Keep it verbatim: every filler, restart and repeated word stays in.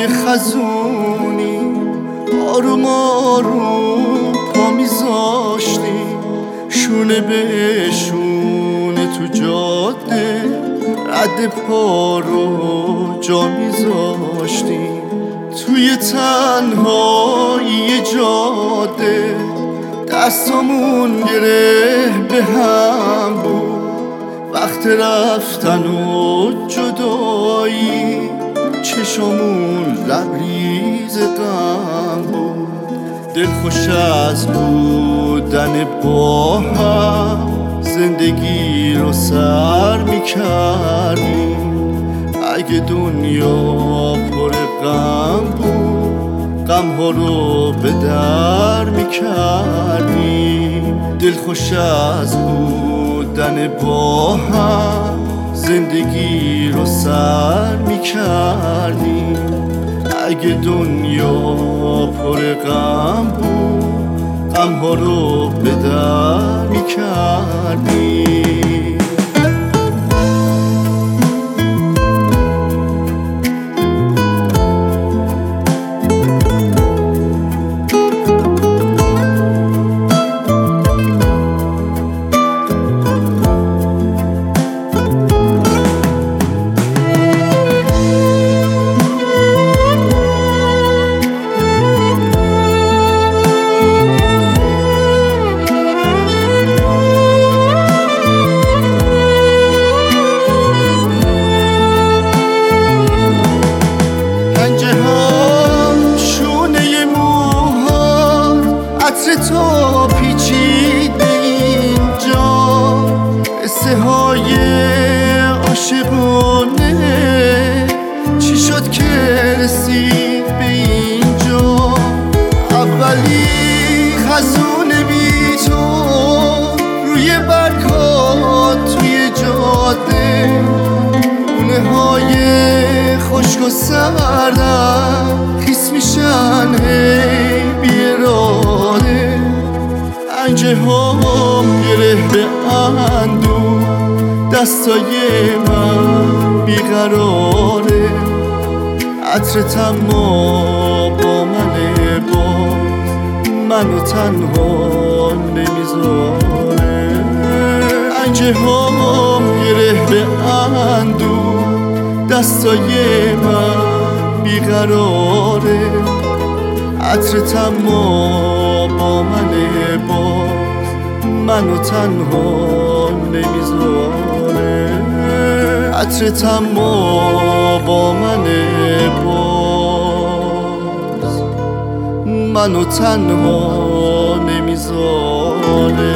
خزونی آروم آروم پا میذاشتیم، شونه به شونه تو جاده رد پا رو جا میذاشتیم. توی تنهایی جاده دستامون گره به هم بود، وقت رفتن و جدایی چشامون لبریز غم بود. دلخوش از بودن با هم زندگی رو سر میکردیم. اگه دنیا پر غم بود غم ها رو به در میکردیم. دلخوش از بودن با هم زندگی رو سر میکردیم. اگه دنیا پر غم بود غم ها رو به در میکردیم. تو پیچیده اینجا، قصه های عاشقانه چی شد که رسید به اینجا. اولی خزون بی تو روی برگات توی جاده، خونه های خشک و سردم خیس میشن هی بی اراده. پنجه هم گره به اندو، دستای من بیقراره. عطرتم ما با منه، باز منو تنها نمیذاره. پنجه هم گره به اندو، دستای من بیقراره. عطرتم ما با منه، باز منو تنها نمیذاره. عطرتم ما با منه، باز منو تنها نمیذاره.